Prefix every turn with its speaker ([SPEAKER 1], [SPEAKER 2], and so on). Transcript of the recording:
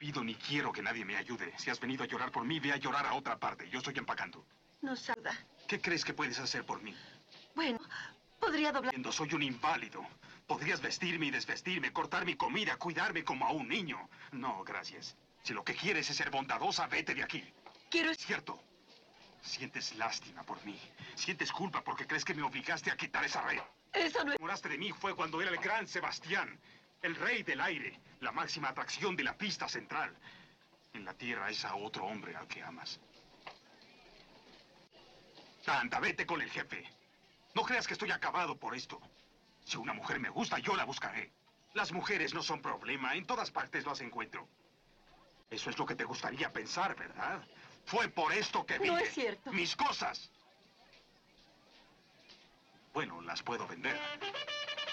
[SPEAKER 1] pido ni quiero que nadie me ayude. Si has venido a llorar por mí, ve a llorar a otra parte. Yo estoy empacando.
[SPEAKER 2] No saluda.
[SPEAKER 1] ¿Qué crees que puedes hacer por mí?
[SPEAKER 2] Bueno, podría doblar.
[SPEAKER 1] Soy un inválido. Podrías vestirme y desvestirme, cortar mi comida, cuidarme como a un niño. No, gracias. Si lo que quieres es ser bondadosa, vete de aquí.
[SPEAKER 2] Quiero...
[SPEAKER 1] Es cierto. Sientes lástima por mí. Sientes culpa porque crees que me obligaste a quitar esa red.
[SPEAKER 2] Eso no es...
[SPEAKER 1] Enamoraste de mí fue cuando era el gran Sebastián, el rey del aire, la máxima atracción de la pista central. En la tierra es a otro hombre al que amas. Anda, vete con el jefe. No creas que estoy acabado por esto. Si una mujer me gusta, yo la buscaré. Las mujeres no son problema. En todas partes las encuentro. Eso es lo que te gustaría pensar, ¿verdad? Fue por esto que vine.
[SPEAKER 2] No es cierto.
[SPEAKER 1] Mis cosas. Bueno, las puedo vender.